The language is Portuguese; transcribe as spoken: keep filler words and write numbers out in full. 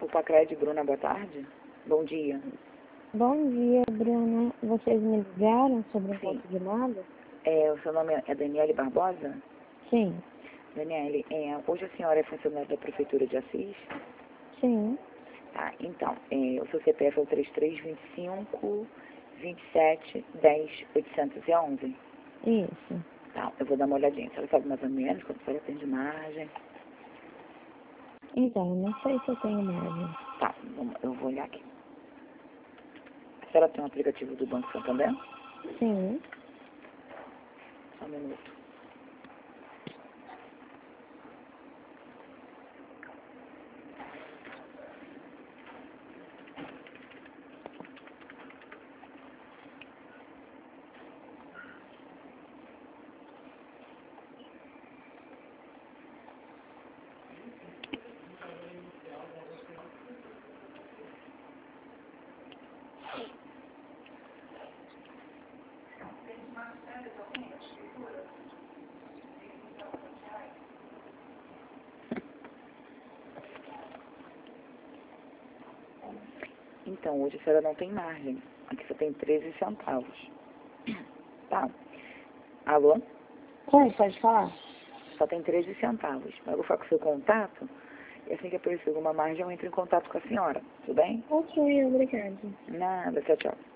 Pacred, Bruna, boa tarde. Bom dia. Bom dia, Bruna. Vocês me ligaram sobre um Sim. ponto de nada? É, o seu nome é Daniele Barbosa? Sim. Daniele, é, hoje a senhora é funcionária da Prefeitura de Assis? Sim. Tá, então, é, o seu C P F é o três três dois cinco, vinte e sete, dez, oitocentos e onze? Isso. Tá, eu vou dar uma olhadinha. A senhora sabe mais ou menos quanto a senhora tem de margem? Então, não sei se eu tenho margem. Tá, vamos- eu vou olhar aqui. A senhora tem um aplicativo do Banco Santander? Sim. Só um minuto. Então, hoje a senhora não tem margem. Aqui só tem treze centavos. Tá? Alô? Oi, pode falar? Só tem treze centavos. Mas eu vou falar com o seu contato e assim que aparecer alguma margem eu entro em contato com a senhora. Tudo bem? Ok, obrigada. Nada. Tchau, tchau.